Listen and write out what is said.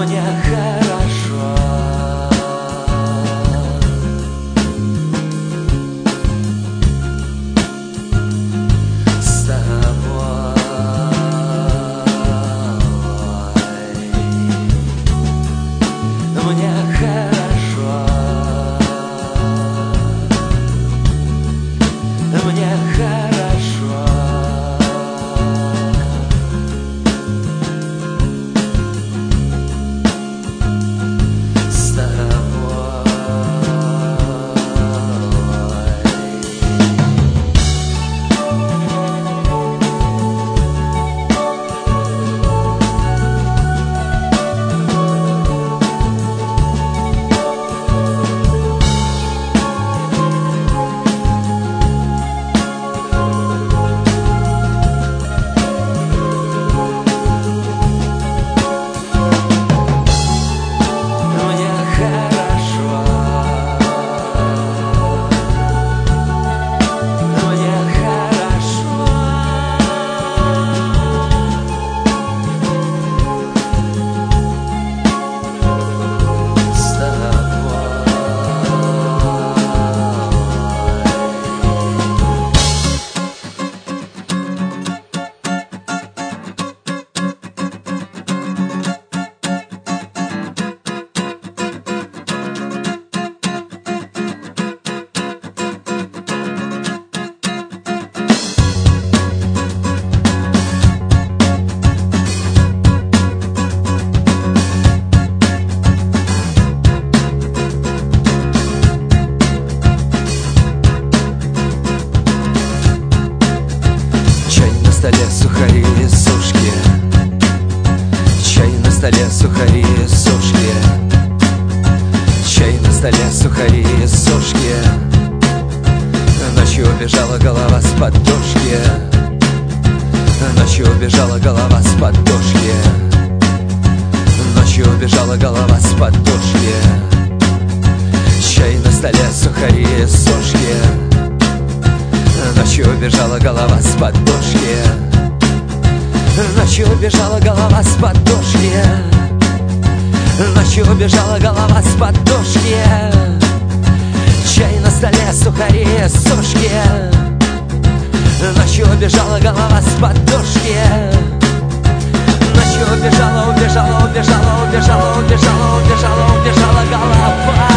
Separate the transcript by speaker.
Speaker 1: мне хорошо с тобой. Мне хорошо, мне хорошо с тобой. Мне хорошо, мне хорошо с тобой. Чай на столе, сухари и сушки. Чай на столе, сухари и сушки. Чай на столе, сухари и сушки. Ночью убежала голова с подушки. Ночью убежала голова с подушки. Ночью убежала голова с подушки. Чай на столе, сухари и сушки. Ночью убежала голова с подушки. Ночью убежала голова с подушки. Ночью убежала голова с подушки. Чай на столе, сухари и сушки. Ночью убежала голова с подушки. Ночью убежала, убежала, убежала, убежала, убежала, убежала, убежала голова.